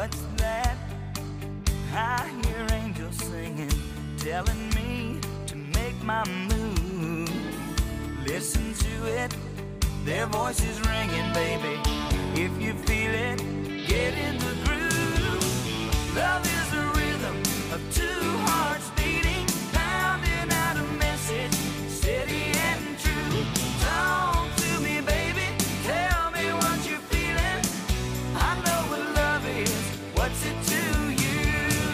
What's that? I hear angels singing, telling me to make my move. Listen to it, their voices ringing, baby. If you feel it, get in the groove. Love is the rhythm of two hearts beating, pounding out a message, steady and true. Talk to me, baby, tell me what you're feeling. I know what love is, what's it to you?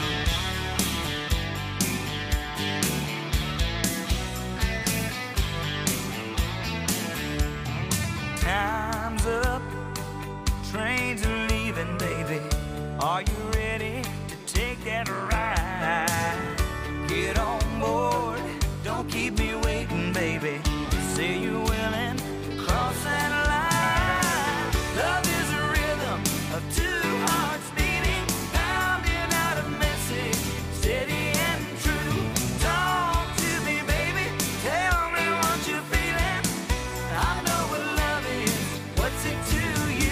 Time's up, trains are leaving, baby. Are you ready to take that ride? Get on board, don't keep me waiting, baby. Say you're willing to cross that line. Love is a rhythm of two hearts beating, pounding out a message, steady and true. Talk to me, baby, tell me what you're feeling. I know what love is, what's it to you?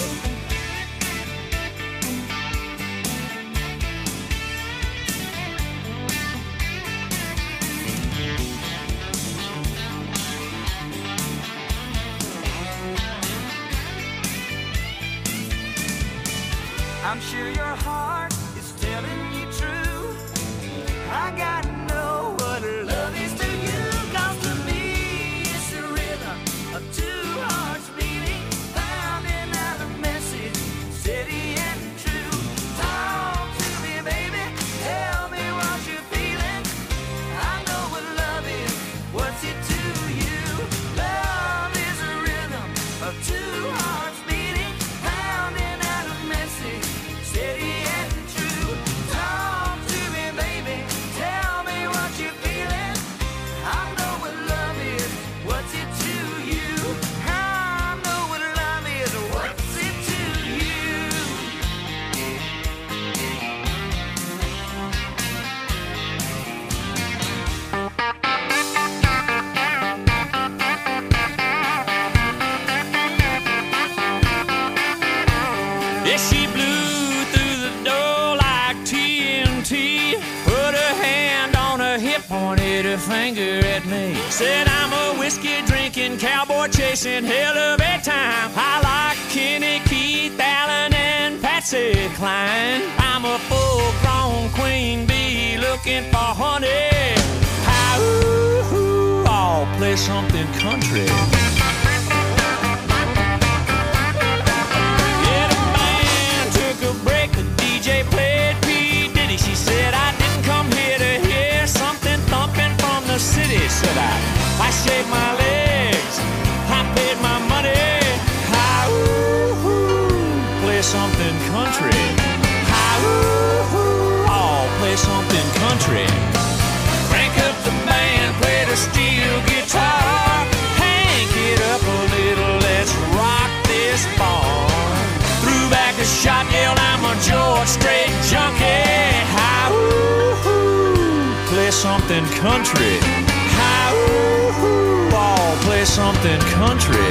I'm sure your heart is telling you true. I gotta know what love is to you. 'Cause to me it's the rhythm of two hearts beating, pounding out a message, steady and true. Talk to me, baby, tell me what you're feeling. I know what love is, what's it to you? Love is a rhythm of two hearts beating, pounding out a message, steady and true. Talk to me, baby, tell me what you're feeling. I know what love is, what's it to you? I know what love is, what's it to you? Yeah, she blew through the door like TNT, put her hand on her hip, pointed her finger at me, said I'm a whiskey drinking, cowboy chasing hell of a time. I like Kenny, Keith, Allen, and Patsy Cline. I'm a full-grown queen bee looking for honey. How, I'll play something country. Yeah, the band took a break, the DJ played P. Diddy. She said I didn't come here to hear something thumping from the city. Said I shaved my legs, I paid my money. How, play something country. How, I'll play something country. Crank up the band, play the steel guitar. Hank it up a little, let's rock this barn. Threw back a shot, yelled I'm a George Strait junkie. How, play something country. How, I'll play something country.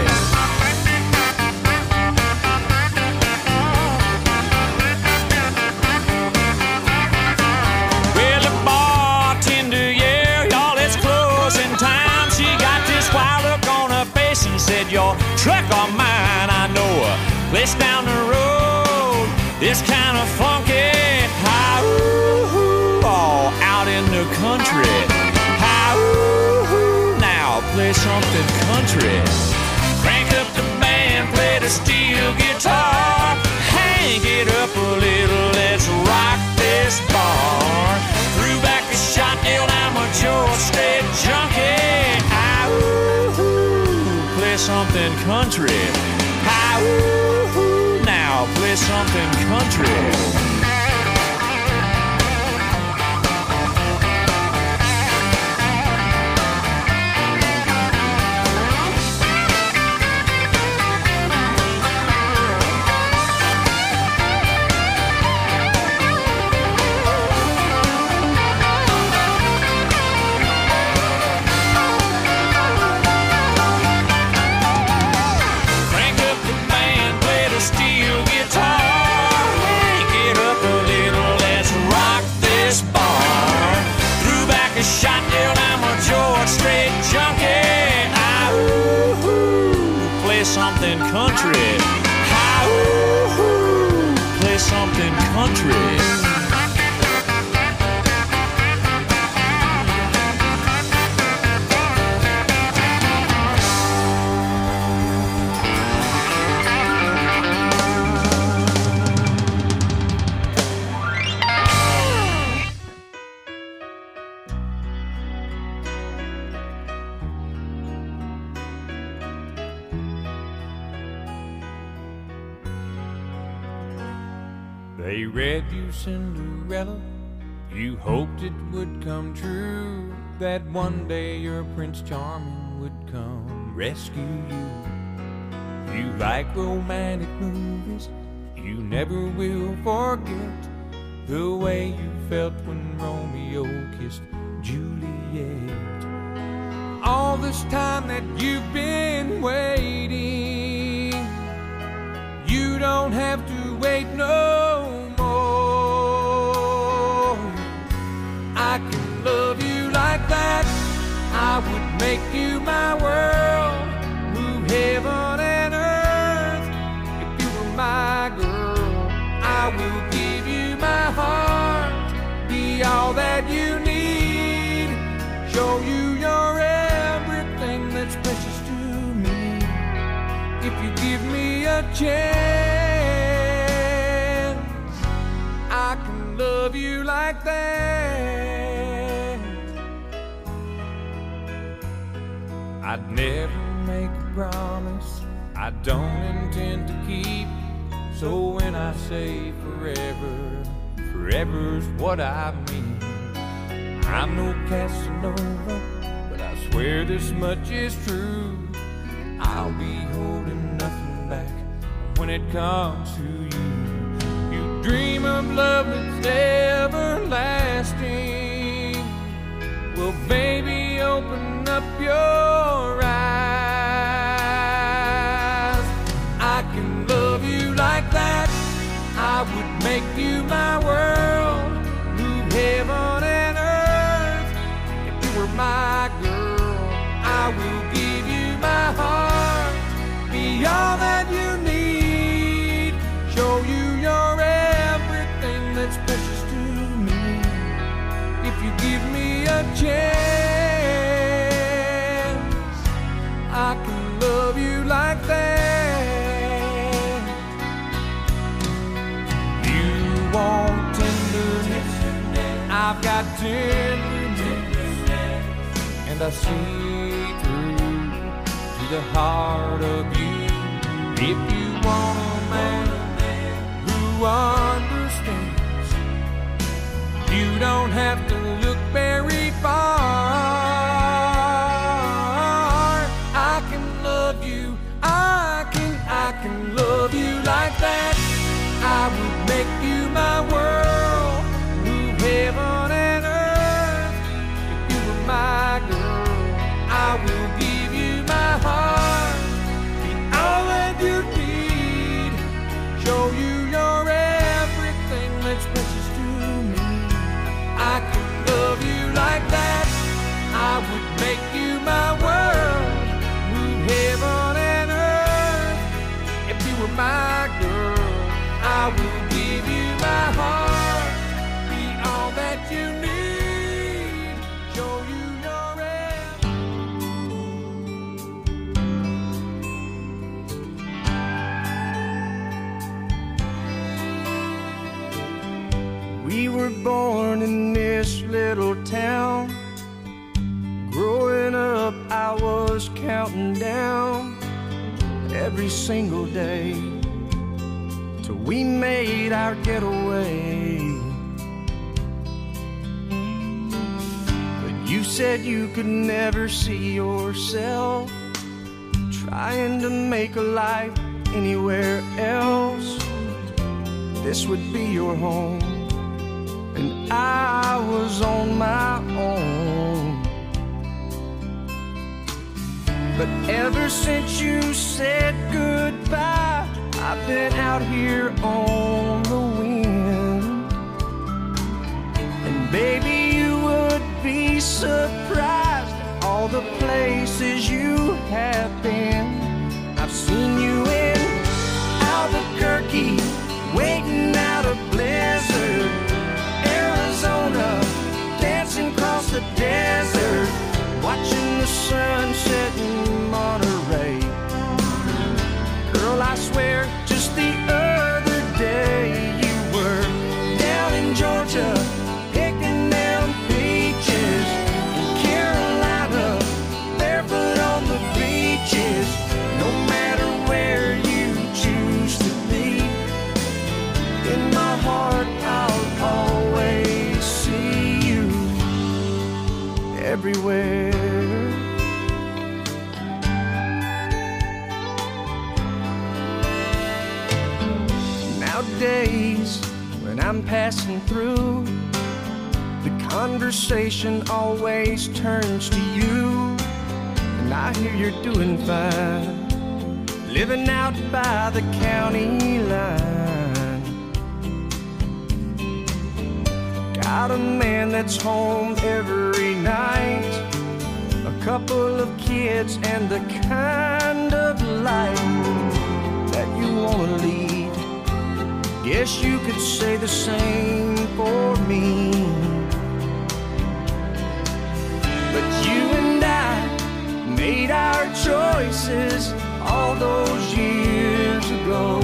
Well, the bartender, yeah, y'all, it's closing time. She got this wild look on her face and said, your truck or mine, I know a place down the road. It's kind of funky. How, all out in the country. How, now play something country. Crank up the band, play the steel guitar. Hang it up a little, let's rock this bar. Threw back a shot, yelled I'm a George Strait junkie. How, play something country. How, now play something country. Crank up the band, play the steel guitar. Hang it Country. They read you Cinderella, you hoped it would come true, that one day your Prince Charming would come rescue you. You like romantic movies, you never will forget the way you felt when Romeo kissed Juliet. All this time that you've been waiting, you don't have to wait no more. I can love you like that, I would make you my world, move heaven and earth. If you were my girl, I will give you my heart, be all that you need, show you you're everything that's precious to me. If you give me a chance, I can love you like that. I'd never make a promise I don't intend to keep, so when I say forever, forever's what I mean. I'm no Casanova, but I swear this much is true, I'll be holding nothing back when it comes to you. You dream of love that's everlasting, well baby open up your eyes. I can love you like that, I would make you my world, move heaven and earth. If you were my girl, I will give you my heart, be all that you need, show you you're everything that's precious to me. If you give me a chance, I can love you like that. You want tenderness, I've got tenderness, and I see through to the heart of you. If you want a man who understands, you don't have to look very far. I can love you, I can love you like that. I would make you my world, move heaven and earth. If you were my girl, I will give you my heart, be all that you need, show you you're everything that's precious to me. I can love you like that, I would make you my world, move heaven and earth. If you were my girl, I will give you my heart, be all that you need, show you your We were born in this little town. Growing up, I was counting down every single day till we made our getaway. But you said you could never see yourself trying to make a life anywhere else. This would be your home, and I was on my own. But ever since you said goodbye, I've been out here on the wind. And baby, you would be surprised at all the places you have been. I've seen you in Albuquerque, waiting out a blizzard. everywhere. Nowadays, when I'm passing through, the conversation always turns to you. And I hear you're doing fine, living out by the county line. Got a man that's home every night, a couple of kids, and the kind of life that you wanna lead. Guess you could say the same for me. But you and I made our choices all those years ago.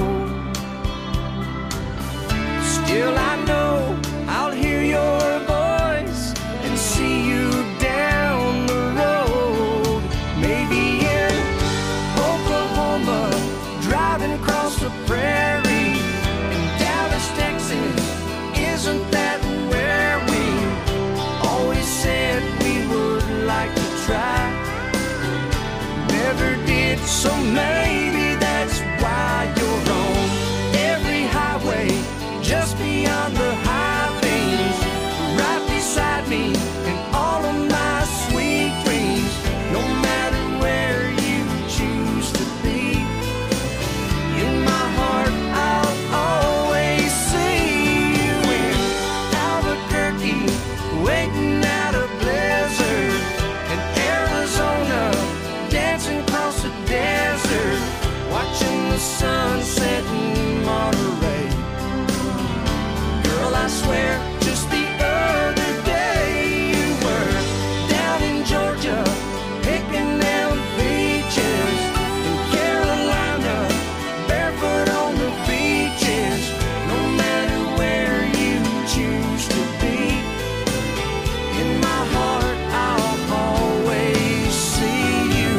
Still I know I'll hear your voice and see you down the road. Maybe in Oklahoma, driving across the prairie. In Dallas, Texas, isn't that where we always said we would like to try? Never did, so maybe that's why you're on every highway, just beyond the high things, right beside me in all of my sweet dreams. No matter where you choose to be, in my heart I'll always see you in Albuquerque, waiting out a blizzard, in Arizona, dancing across the desert, watching the sunset in Monterey. Girl, I swear, just the other day you were down in Georgia, picking out peaches, in Carolina, barefoot on the beaches. No matter where you choose to be, in my heart I'll always see you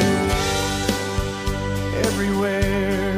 everywhere.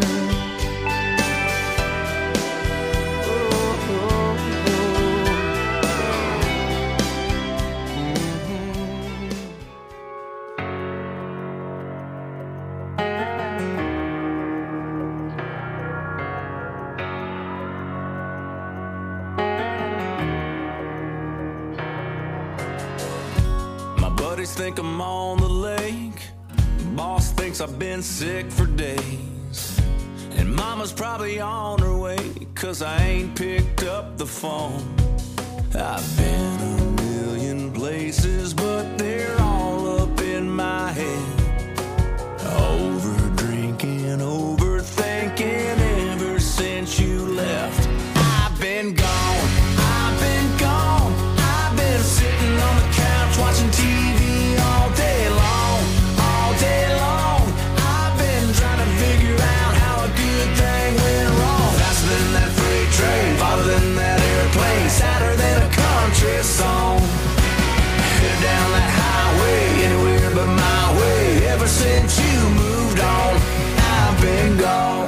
My buddies think I'm on the lake. Boss thinks I've been sick for days. And mama's probably on her way, 'cause I ain't picked up the phone. I've been a million places, but they're all up in my head. Over drinking, overthinking ever since you left. I've been gone, I've been gone. I've been sitting on the couch watching TV all day long, all day long. I've been trying to figure out how a good thing went wrong. Faster than that freight train, farther than that airplane, sadder than a country song. Headed down that highway, anywhere but my way. Ever since you moved on, I've been gone.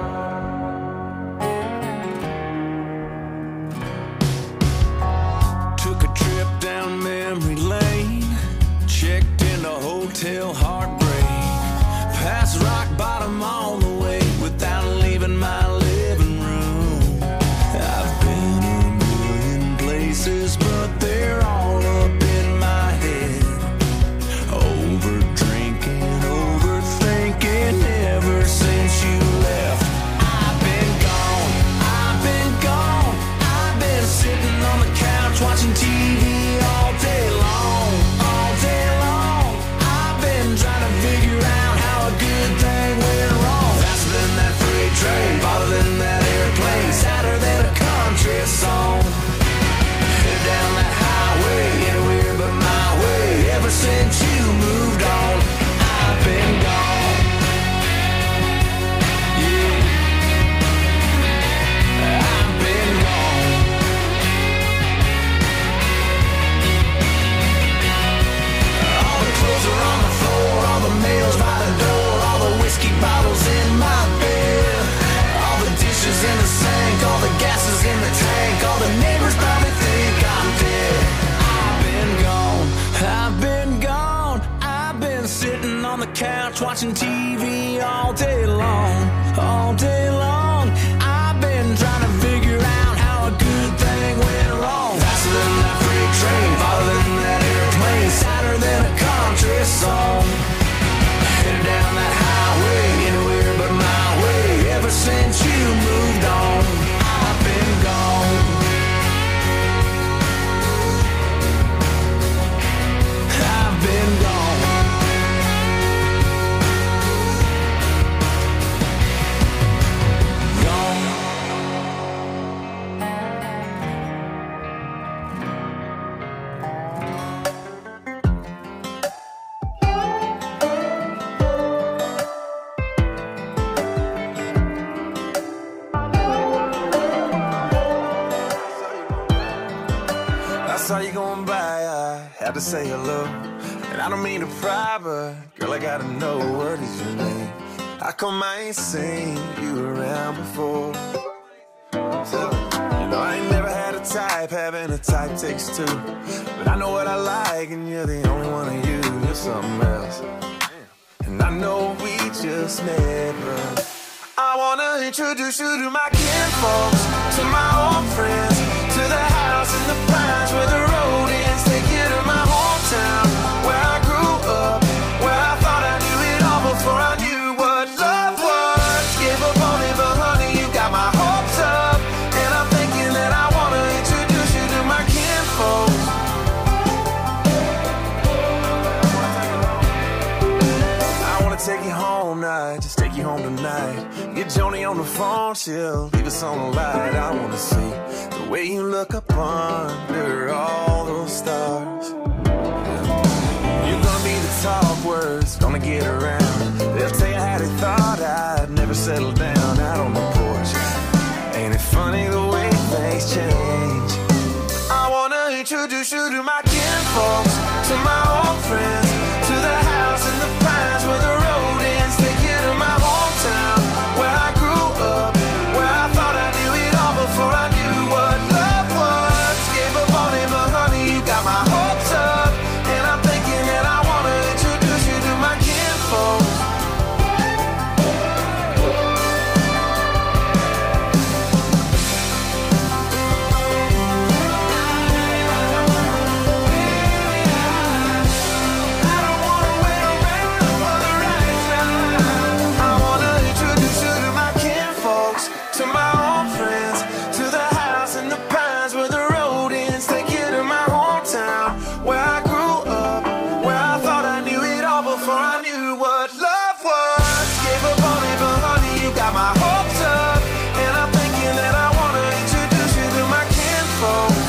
Took a trip down memory lane, checked into Hotel Heartbreak, past rock bottom on the way without leaving my living room. I've been a million places, but they're all up in my head. Over drinking, overthinking ever since you left. I've been gone, I've been gone. I've been sitting on the couch watching TV all day long, all day long. I've been trying to figure out how a good thing went wrong. Faster than that freight train, farther than that airplane, sadder than a country song. Headed down that highway, anywhere but my way. Ever since you moved on, I've been gone. Yeah, I've been gone. All the clothes are on the floor, all the mail's by the door, all the whiskey bottles in my bed, all the dishes in the sink, all the gases in the tank, all the neighbors probably think I'm dead. I've been gone, I've been watching TV all day long, all day long. I've been trying to figure out how a good thing went wrong. Faster than that freight train, farther than that airplane, sadder than a country song. Headed down that highway, anywhere but my way. Ever since you moved on, I've been gone. I've been gone. I saw you going by, I had to say hello. And I don't mean to pry, but girl, I gotta know, what is your name? How come I ain't seen you around before? So, you know, I ain't never had a type, having a type takes two. But I know what I like, and you're the only one of you. You're something else. And I know we just met, but I wanna introduce you to my kinfolks, to my old friends, to the house in the pines where the road ends. Take you to my hometown, where I grew up, where I thought I knew it all before I knew what love was. Gave up on it, but honey, you got my hopes up. And I'm thinking that I wanna introduce you to my kinfolks. I wanna take you home night, just take you home tonight. Get Joni on the phone, she'll leave us on the light. I wanna see the way you look up under all those stars. You're gonna be the talk words, gonna get around. They'll tell you how they thought I'd never settle down out on the porch. Ain't it funny the way things change? I wanna introduce you to my kinfolks, to my old friends, to the house in the pines where the road ends. Take you to my hometown, where I grew up, where I thought I knew it all before I knew what love was. Gave up on it, but honey, you got my hopes up. And I'm thinking that I wanna introduce you to my kinfolks. I don't wanna wait around for the right time. I wanna introduce you to my kinfolks, to my old friends, to the house in the pines where the road ends. Take you to my hometown, where I grew up, where I thought I knew it all before I knew what love was. Gave up on it, but honey, you got my hopes up. And I'm thinking that I wanna introduce you to my kinfolks.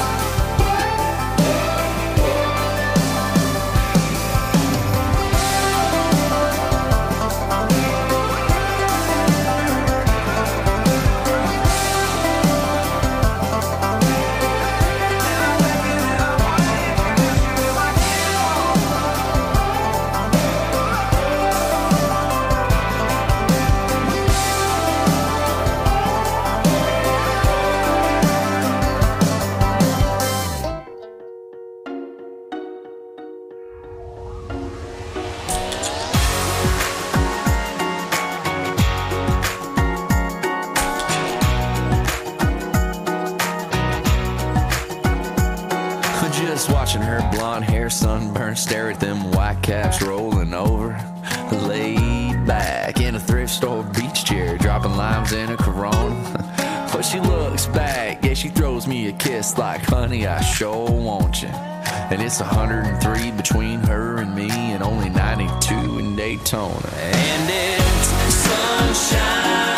Just watching her blonde hair sunburned, stare at them white caps rolling over. Laid back in a thrift store beach chair, dropping limes in a Corona. But she looks back, yeah, she throws me a kiss like, honey, I sure want you. And it's 103 between her and me, and only 92 in Daytona. And it's sunshine.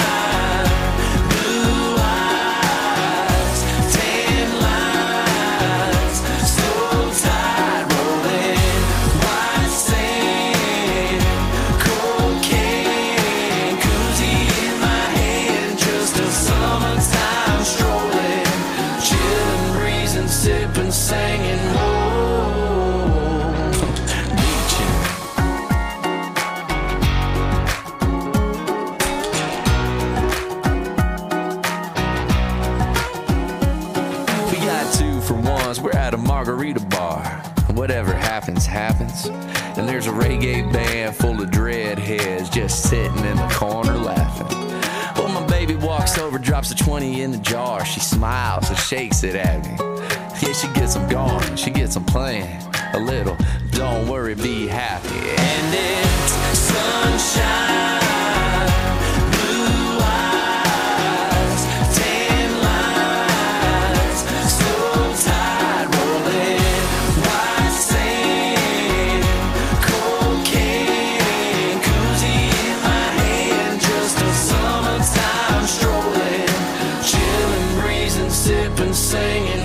Singing, oh, beaching. We got 2 for 1s, we're at a margarita bar. Whatever happens, happens. And there's a reggae band full of dreadheads is just sitting in the corner laughing. Well, my baby walks over, drops a 20 in the jar. She smiles and shakes it at me. Yeah, she gets them going, she gets them playing a little. Don't worry, be happy. And it's sunshine, blue eyes, tan lines, slow tide rolling, white sand, cocaine, koozie in my hand, just a summertime strolling, chilling, breezing, sipping, singing.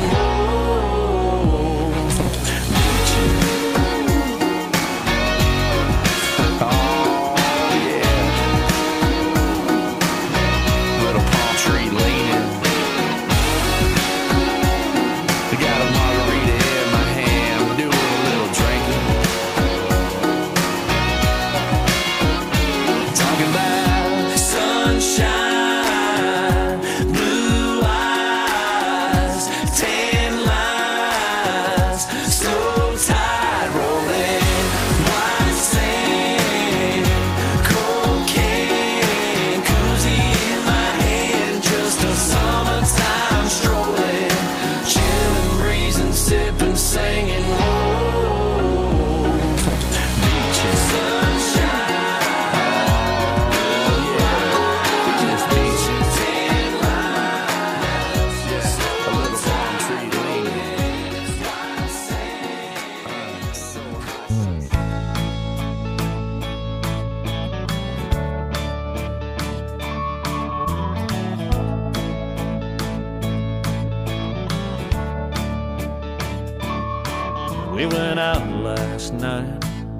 We went out last night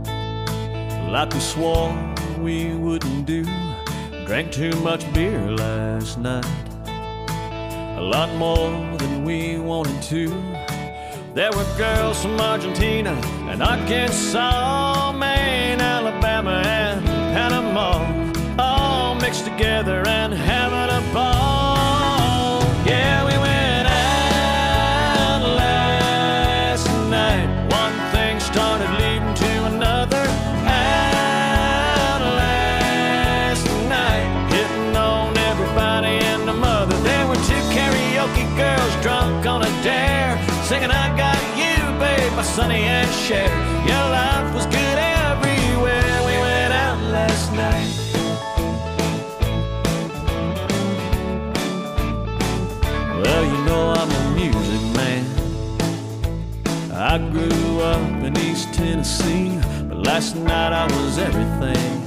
like we swore we wouldn't do. Drank too much beer last night, a lot more than we wanted to. There were girls from Argentina and Arkansas, Maine, Alabama, and Panama, all mixed together and having a ball. Yeah, we went out last night. One thing started leading to another. Out last night, hitting on everybody and the mother. There were two karaoke girls drunk on a dare, singing I Got You, babe, by Sonny and Cher. Your life was good everywhere. We went out last night. Well, you know I'm a music man. I grew up in East Tennessee, but last night I was everything.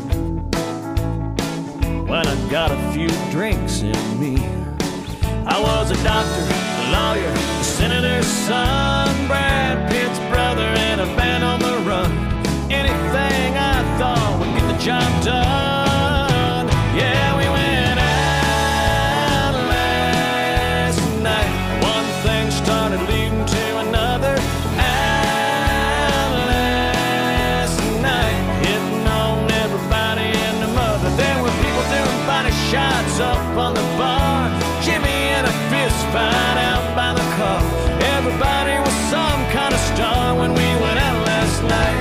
When I got a few drinks in me, I was a doctor, a lawyer, a senator's son, Brad Pitt's brother, and a band on the run. Anything I thought would get the job done. Yeah, we went out last night. One thing started leading to another. Out last night, hitting on everybody and the mother. There were people doing body shots up on the bar, Jimmy in a fist fight out by the car. Everybody was some kind of star when we went out last night.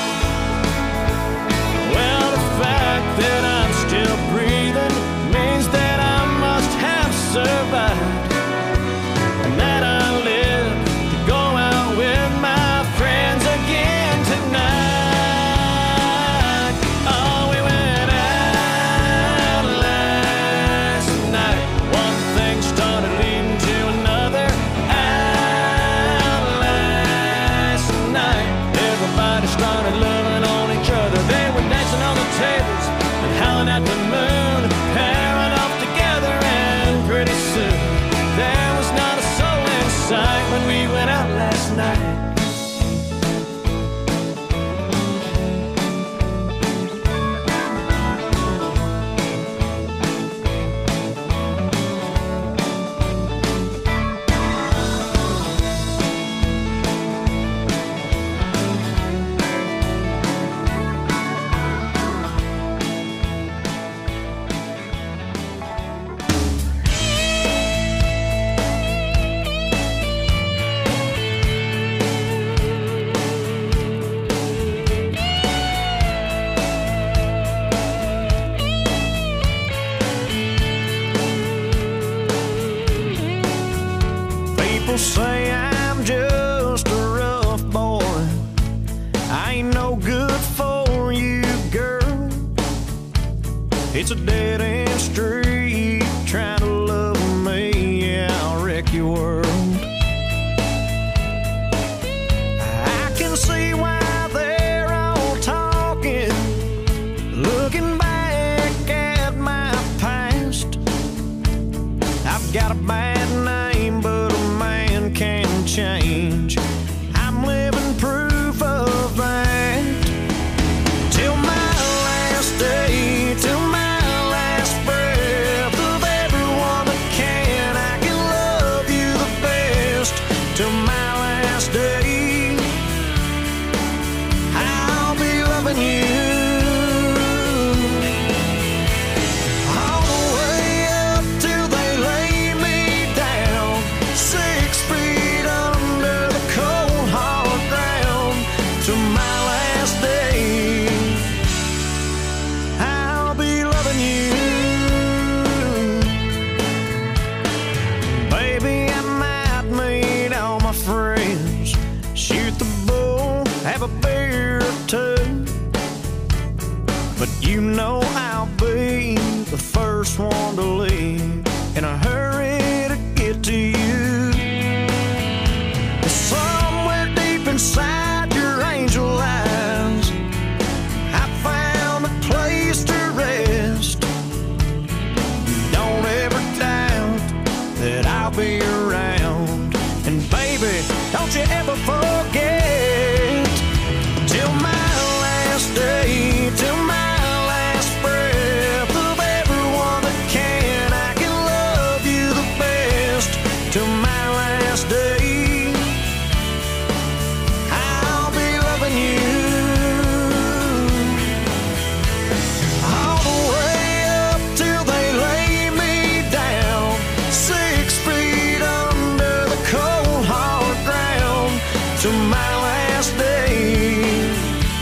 Well, the fact that I'm still breathing means that I must have survived, and that I live to go out with my friends again tonight. Oh, we went out last night. One thing started leading to another. Out last night, everybody started loving on each other. They were dancing on the tables and howling at the moon, pairing off together, and pretty soon People say I'm just a rough boy. I ain't no good for you, girl. It's a dead-end street trying to love me. Yeah, I'll wreck your world. I can see why they're all talking, looking back at my past. I've got a bad name, but a man can change. I'm living proof of that. Till my last day, till my last breath of everyone that can, I can love you the best. Till my last day, I'll be loving you. All the way up till they lay me down, 6 feet under the cold hard ground. Till my last day, I'll be loving you. Baby, I might meet all my friends, shoot the bull, have a beer or two, but you know I'll be the first one to leave in a hurry to get to you. Somewhere deep inside your angel eyes, I found a place to rest. Don't ever doubt that I'll be around. And baby, don't you ever forget, till my last day, till my last breath of everyone that can, I can love you the best. Till my last day, I'll be loving you. All the way up till they lay me down, 6 feet under the cold hard ground. Till my last day,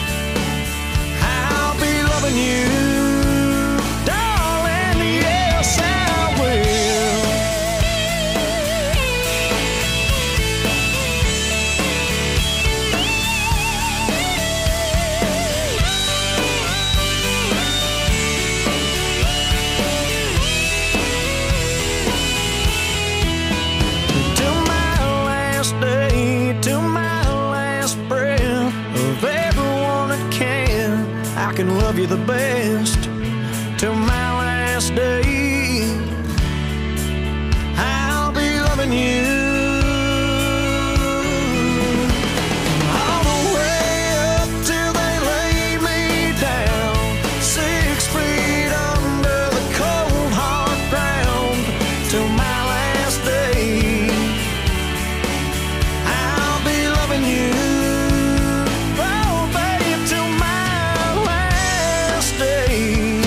I'll be loving you, darling. Yes, I will. Till my last day, till my last breath of everyone that can, I can love you the best. Till my last day, I'll be loving you. All the way up till they lay me down, 6 feet under the cold hard ground. Till my last day, I'll be loving you. Oh, babe, till my last day.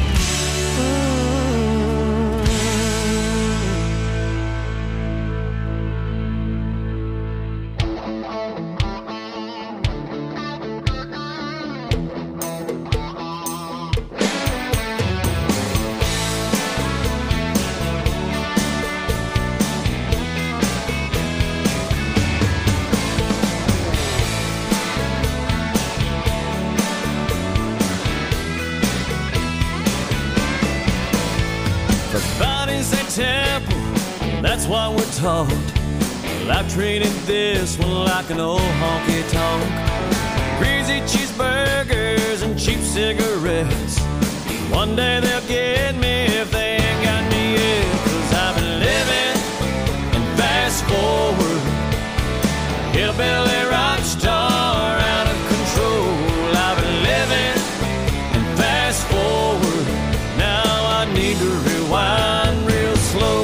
The body's a temple, that's what we're taught. Well, I've treated this one like an old honky tonk. Greasy cheeseburgers and cheap cigarettes. One day they'll get me if they ain't got me yet. 'Cause I've been living in fast forward, hillbilly rock star out of control. I've been living in fast forward, now I need to rewind real slow.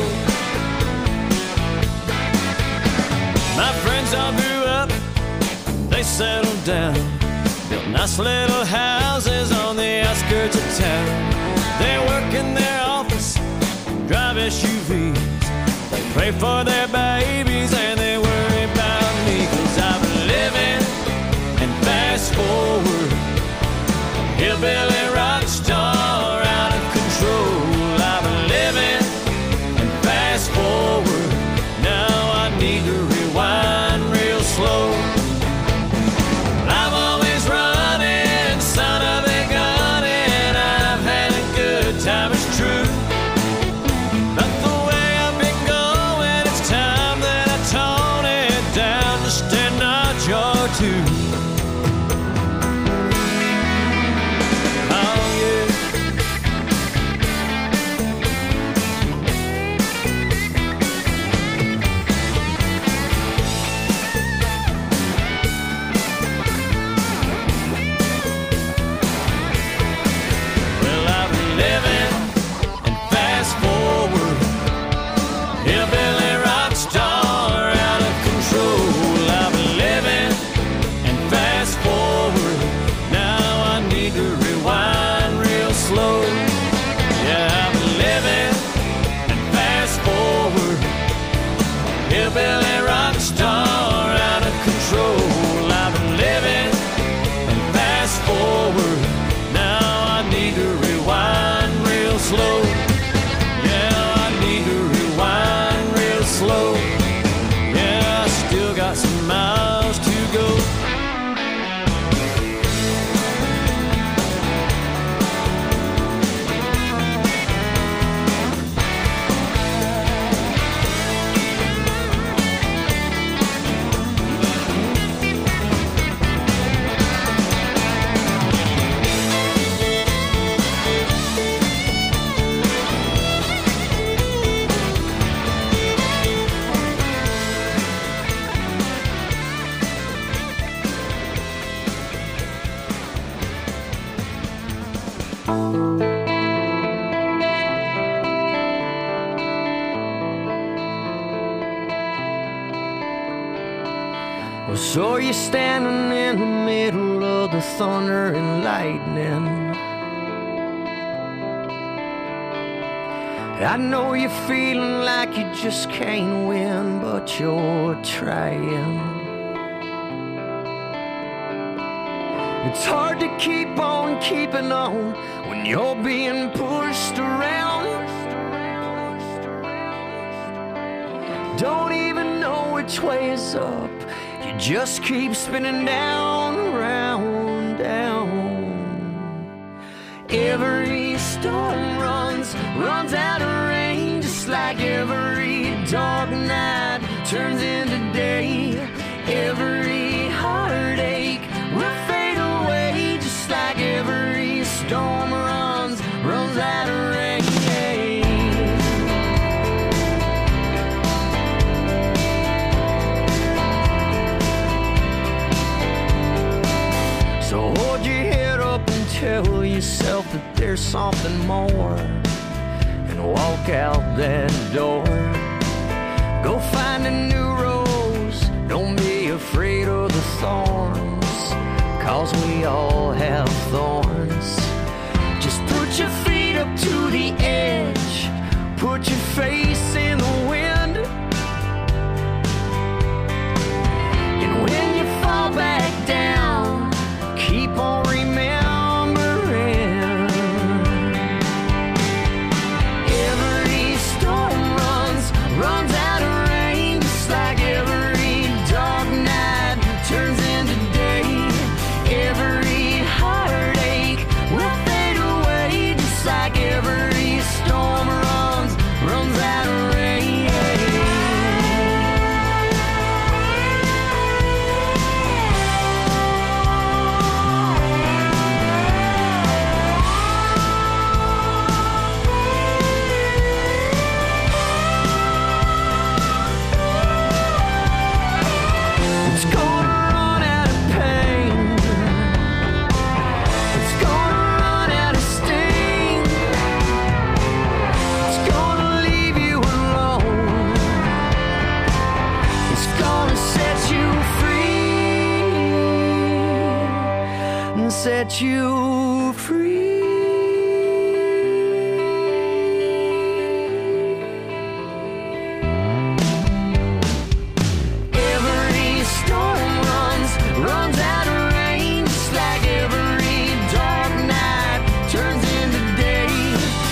My friends all grew up, they settled down, built nice little houses on the outskirts of town. They work in their office, drive SUVs, they pray for their babies and they worry about me. 'Cause I've been living in fast forward, hillbilly rock star out of control. I've been living and fast forward, now I need need to rewind real slow. I'm always running, son of a gun, and I've had a good time, it's true. But the way I've been going, it's time that I tone it down just a notch or two. Hillbilly rock star out of control. I've been living and fast forward. Now I need to rewind real slow. Yeah, I need to rewind real slow. Yeah, I still got some miles to go. So you're standing in the middle of the thunder and lightning. I know you're feeling like you just can't win, but you're trying. It's hard to keep on keeping on when you're being pushed around. Don't even know which way is up. You just keep spinning down, round, down. Every storm runs out of rain, just like every dark night turns into day. Every heartache will fade away, just like every storm runs out of rain. So hold your head up and tell yourself that there's something more, and walk out that door. Go find a new rose, don't be afraid of the thorns, 'cause we all have thorns. Just put your feet up to the edge, put your face in the wind, and when you fall back down, keep on remembering. Every storm runs out of rain, just like every dark night turns into day. Every heartache will fade away, just like every storm runs out of rain. Set you free. Every storm runs out of rain, just like every dark night turns into day.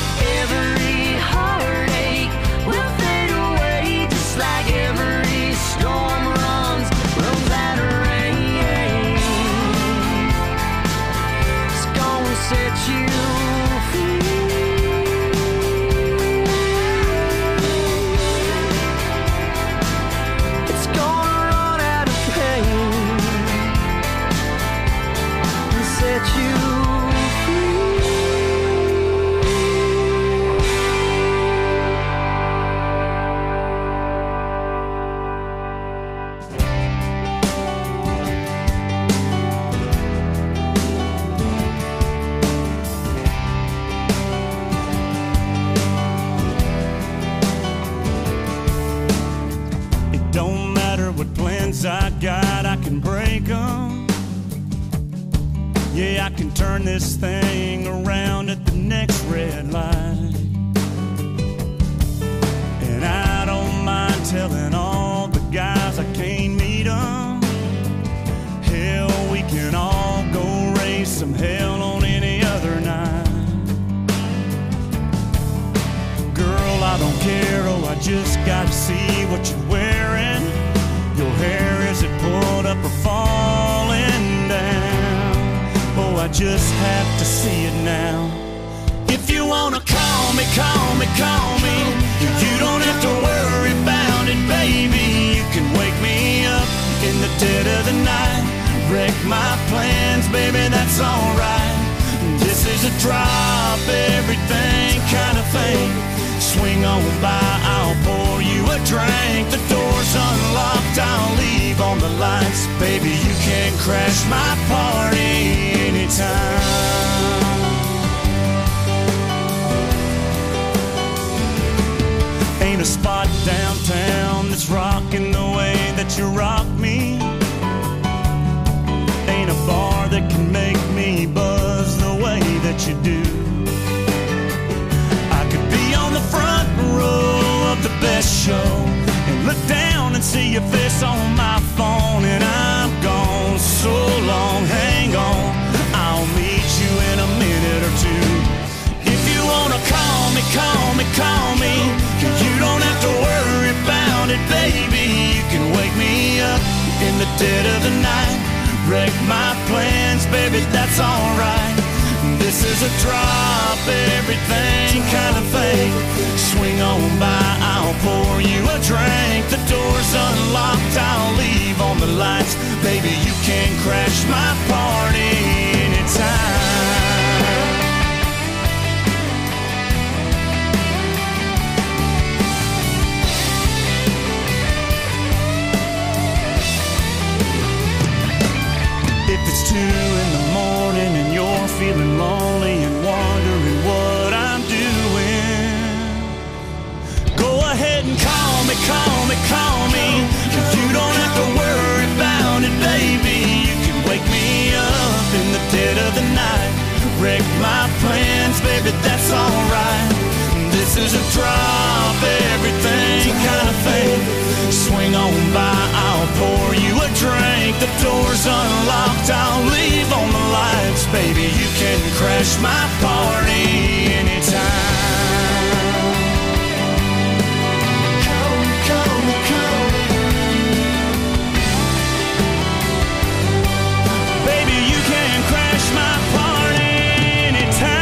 Every heartache will fade away, just like every storm plans I got, I can break them. Yeah, I can turn this thing around at the next red light. And I don't mind telling all the guys I can't meet them. Hell, we can all go raise some hell on any other night. Girl, I don't care, oh, I just gotta see what you're wearing. Your hair, is it pulled up or falling down? Oh, I just have to see it now. If you wanna call me, call me, call me. You don't have to worry about it, baby. You can wake me up in the dead of the night. Wreck my plans, baby, that's alright. This is a drop everything kind of thing. Swing on by, I'll pour you a drink. The door's unlocked, I'll leave on the lights. Baby, you can crash my party anytime. Ain't a spot downtown that's rocking the way that you rock me. Ain't a bar that can make me buzz the way that you do. I could be on the front row of the best show and look down and see your face on my phone. And I'm gone so long, hang on, I'll meet you in a minute or two. If you wanna call me, call me, call me. You don't have to worry about it, baby. You can wake me up in the dead of the night. Wreck my plans, baby, that's alright. This is a drop everything kind of thing. Swing on by, I'll pour you a drink. The door's unlocked, I'll leave on the lights. Baby, you can crash my party anytime. If it's 2 in the morning and you're feeling lonely and wondering what I'm doing, go ahead and call me, call me, call me. You don't have to worry about it, baby. You can wake me up in the dead of the night. Wreck my plans, baby, that's alright. This is a drop everything kind of thing. Swing on by, I'll pour you a drink. The door's unlocked, I'll leave on the lights. Baby, you can crash my party anytime. Call me, call me, call me. Baby, you can crash my party anytime.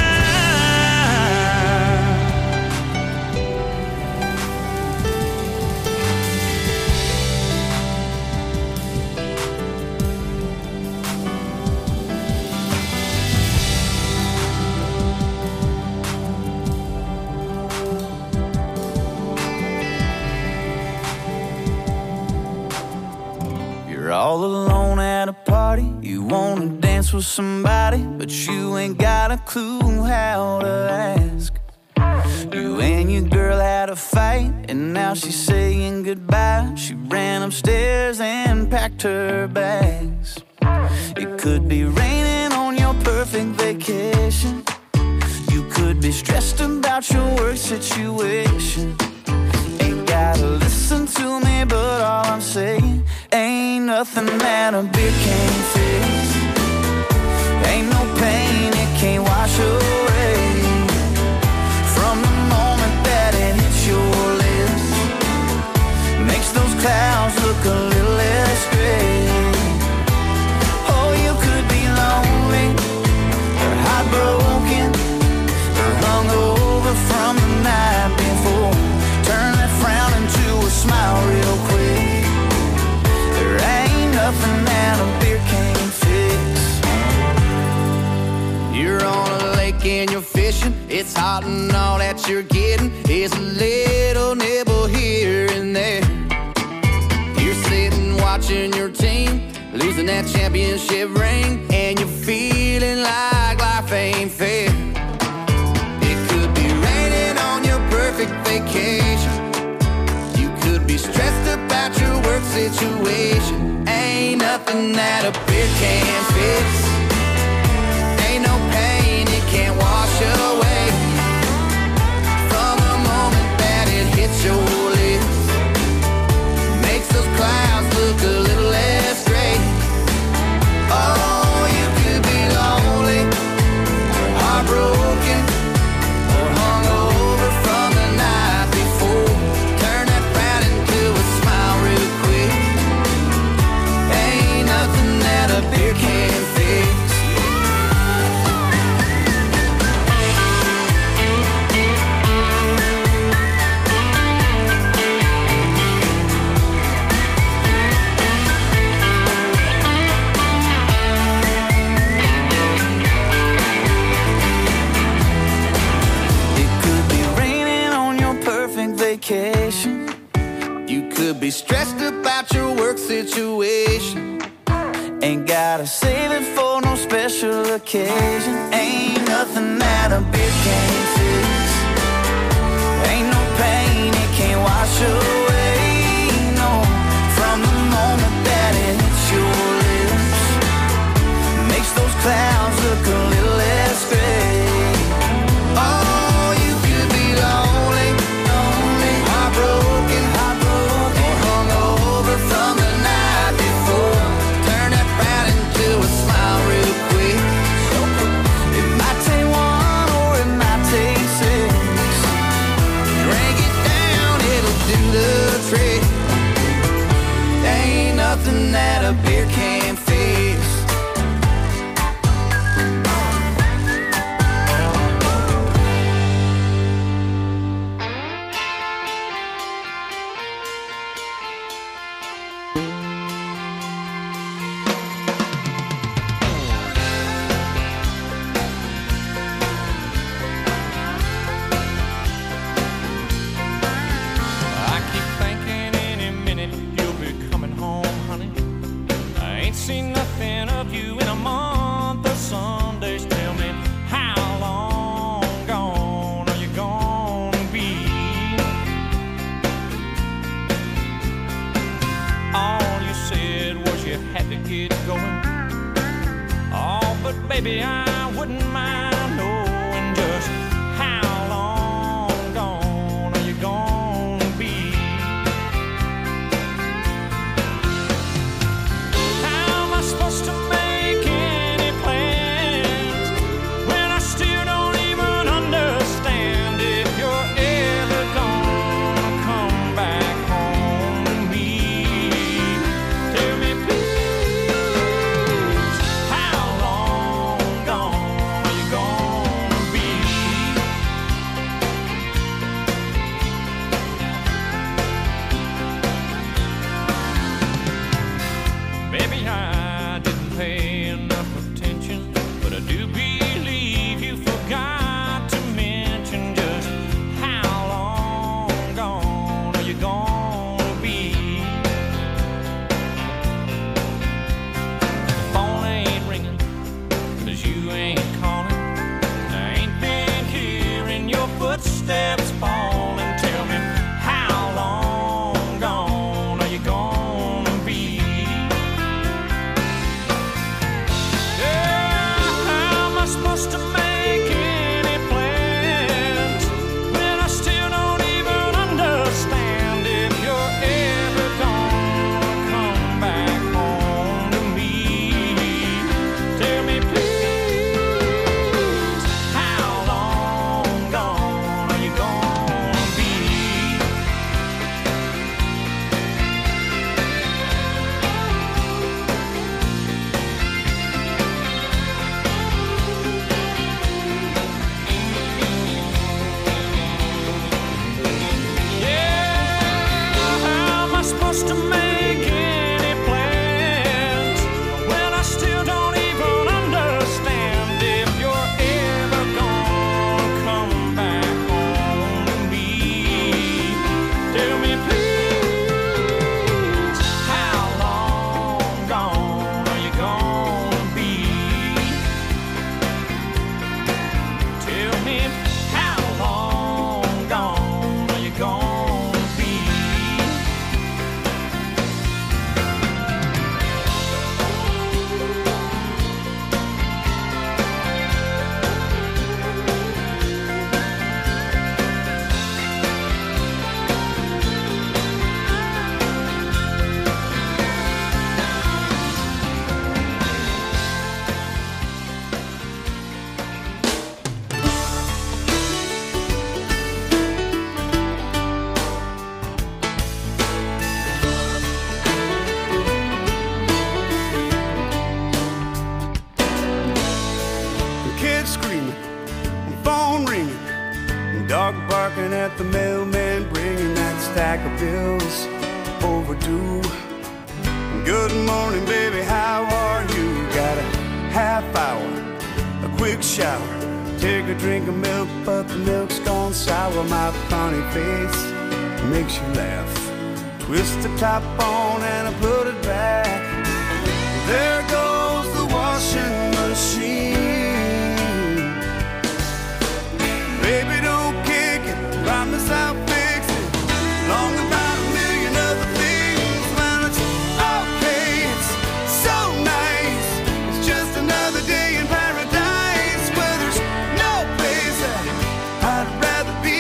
You're all alone at a party. You wanna dance with somebody, but you ain't got a clue how to ask. You and your girl had a fight, and now she's saying goodbye. She ran upstairs and packed her bags. It could be raining on your perfect vacation. You could be stressed about your work situation. Ain't gotta listen to me, but all I'm saying, ain't nothing that a beer can't fix. Ain't no pain it can't wash away. From the moment that it hits your lips, makes those clouds look a little less gray. Oh, you could be lonely, or heartbroken, or hungover from the night before. Turn that frown into a smile real quick. There ain't nothing that a beer can't fix. You're on a lake and you're fishing. It's hot and all that you're getting is a little nibble here and there. You're sitting watching your team losing that championship ring, and you're feeling like life ain't fair. It could be raining on your perfect vacation. You could be stressed about your work situation. Ain't nothing that a beer can't fix. Ain't no pain it can't wash away. From the moment that it hits your lips, makes those clouds look a little less gray. Oh, you could be lonely, heartbroken, or hungover from the night before. Turn that frown into a smile real quick. Ain't nothing that a beer can't fix. Vacation. You could be stressed about your work situation. Ain't gotta save it for no special occasion. Ain't nothing that a beer can't fix. Ain't no pain it can't wash away. No, from the moment that it hits your lips, makes those clouds look a little less gray. Nothing that a beer can't fix. I keep thinking any minute you'll be coming home, honey. I ain't seen nothing of you in a month of Sundays. Tell me, how long gone are you gonna be? All you said was you had to get going. Oh, but baby, I wouldn't mind knowing just how long gone are you gonna be? How am I supposed to make any plans when I still don't even understand if you're ever gonna come back home to me? Tell me please, how long gone are you gonna be? Maybe I didn't pay enough attention, but I do believe you forgot to mention just how long gone are you gonna be? The phone ain't ringing 'cause you ain't calling. I ain't been hearing your footsteps falling. Tell me, how long gone are you gonna be? Yeah, how am I supposed to make any plans when I still don't even understand if you're ever gonna come back home to me? Tell me please, how long gone are you gonna be? Yeah, how am I supposed to make any plans when I still don't even understand if you're ever gonna come back home to me? Tell me please, how long gone are you gonna be? Tell me, how long gone are you gonna be? the mailman bringing that stack of bills overdue. Good morning, baby, how are you? Got a half hour, a quick shower, take a drink of milk, but the milk's gone sour. My funny face makes you laugh. Twist the top on and I put it back. There goes the washing machine. Baby, don't kick it, promise I'll fix it. Long about a million other things. Well, it's okay, it's so nice. It's just another day in paradise where there's no place that I'd rather be.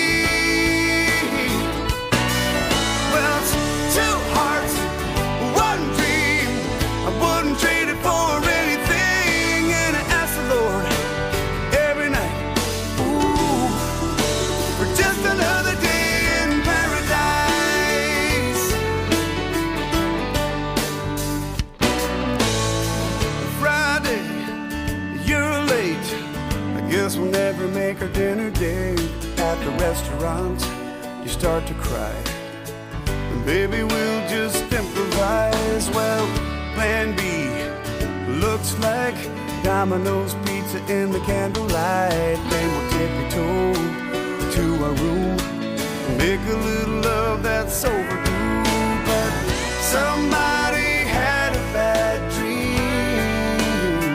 Well, it's two hearts, one dream. I wouldn't trade it for anything. And I ask the Lord every night, ooh, for just another day in paradise. Friday, you're late. I guess we'll never make our dinner date. At the restaurant, you start to cry. And baby, we'll just improvise. Well, plan B looks like Domino's pizza in the candlelight. Then we'll tippy-toe to our room and make a little love that's overdue. But somebody had a bad dream.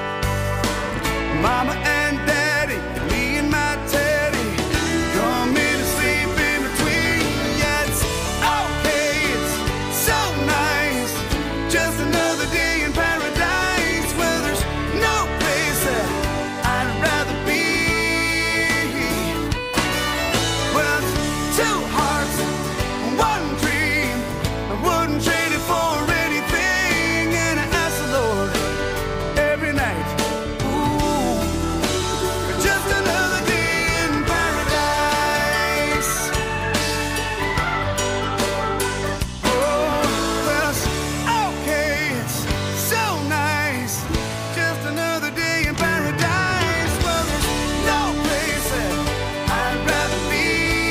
Mama and Daddy, and me and my Teddy, come in to sleep in between. Yeah, it's okay, it's so nice. Just another day in paradise where there's no place that I'd rather be. Well, it's two hearts, one dream. I wouldn't trade it for anything. And I ask the Lord every night, ooh, for just another day in paradise. Oh, well, it's okay, it's so nice. Just another day in paradise. Well, there's no place that I'd rather be.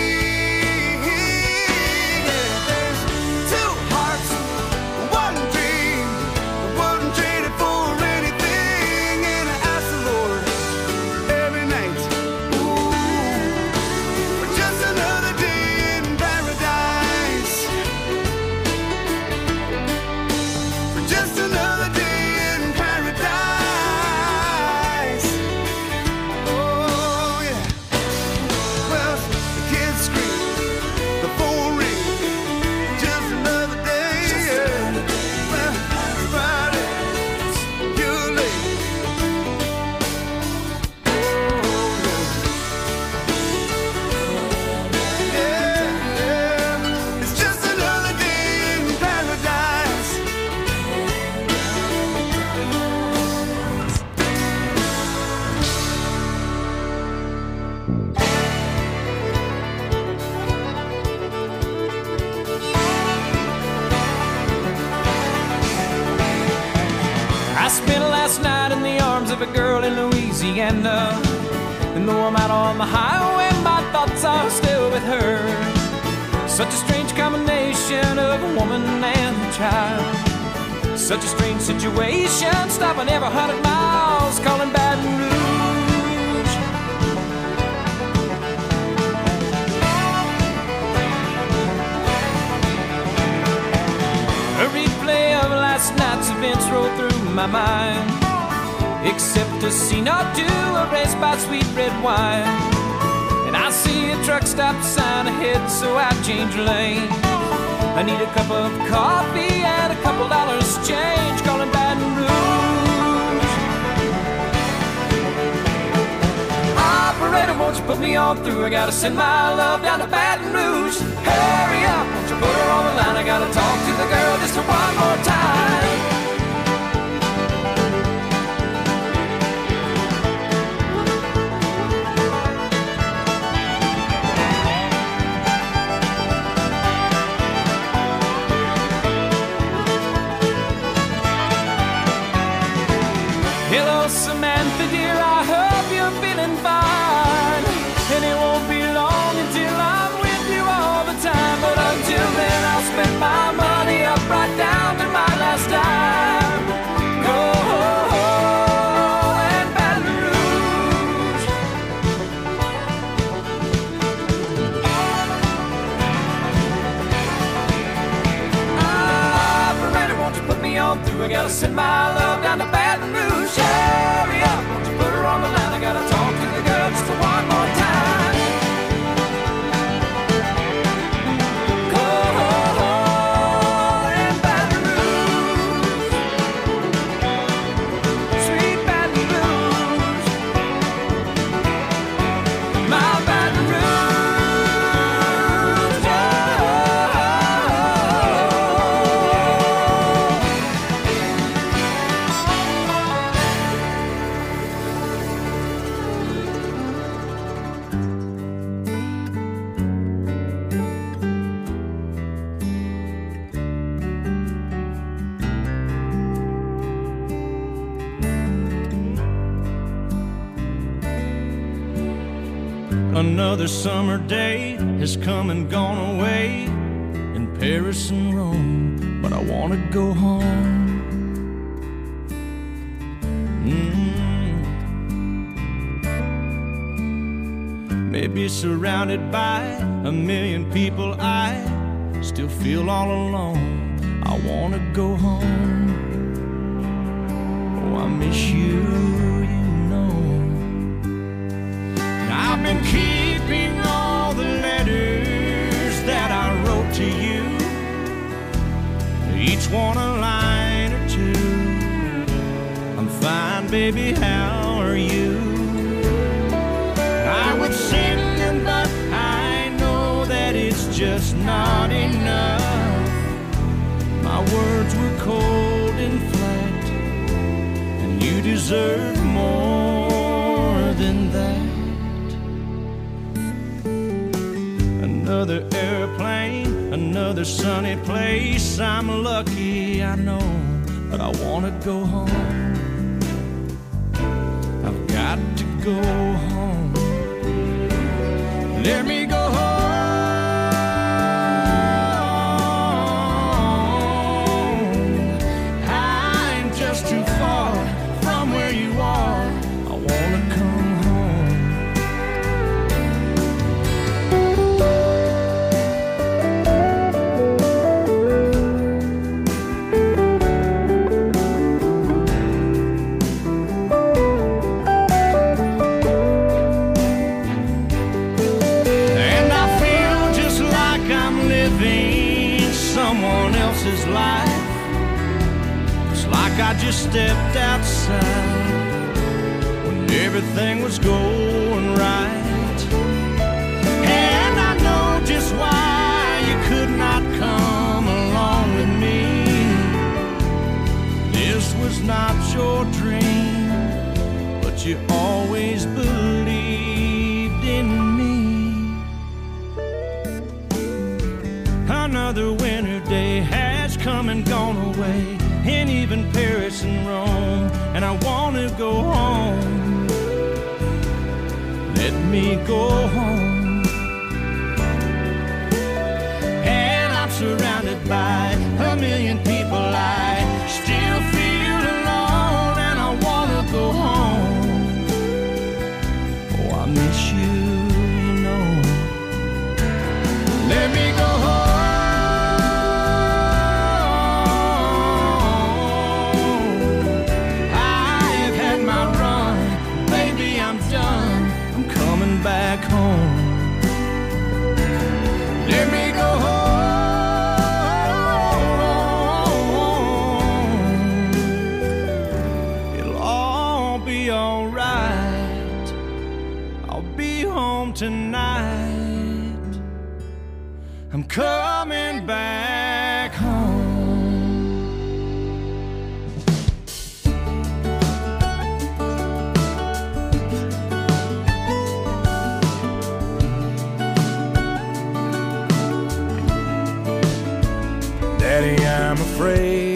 Yeah, there's two hearts, one dream. I wouldn't trade it for anything. And I ask the Lord every night, ooh, for just another day in paradise. For just another day in paradise. Oh, yeah. Well, the kids scream, the phone rings. Just another day. Yeah. Well, it's Friday, you're late. Oh, yeah. Yeah. It's just another day in paradise. I spent last night in the arms of a girl in Louisiana. And though I'm out on the highway, my thoughts are still with her. Such a strange combination of a woman and a child. Such a strange situation, stopping every 100 miles, calling Baton Rouge. A replay of last night's events roll through my mind, except a scene or two erased by sweet red wine. And I see a truck stop sign ahead, so I change lane. I need a cup of coffee and a couple dollars change, calling Baton Rouge. Operator, won't you put me on through? I gotta send my love down to Baton Rouge. Hurry up, won't you put her on the line? I gotta talk to the girl just one more time. Hello, Samantha, dear, I hope you're feeling fine. And it won't be long until I'm with come through. I gotta send my love down to Baton Rouge. Hurry up, won't you put her on the line? I gotta talk to the girl just one more time. Another summer day has come and gone away in Paris and Rome, but I want to go home. Maybe surrounded by a million people, I still feel all alone. I want to go home. Oh, I miss you, you know. I've been keeping all the letters that I wrote to you, each one a line or two. I'm fine, baby, how are you? I would send them, but I know that it's just not enough. My words were cold and flat, and you deserve more than that. Another airplane, another sunny place. I'm lucky, I know, but I want to go home. I've got to go home. Let me go home. I'm just too far from where you are. I want to come home. Someone else's life. It's like I just stepped outside when everything was going right. And I know just why you could not come along with me. This was not your dream, but you always believed in me. Another winter day has come and gone away, and even Paris and Rome, and I want to go home. Let me go home. And I'm surrounded by a million people. I still feel alone, and I want to go home. Oh, I miss you, you know. Let me go home. Back home. Let me go home. It'll all be alright. I'll be home tonight. I'm coming back home. Daddy, I'm afraid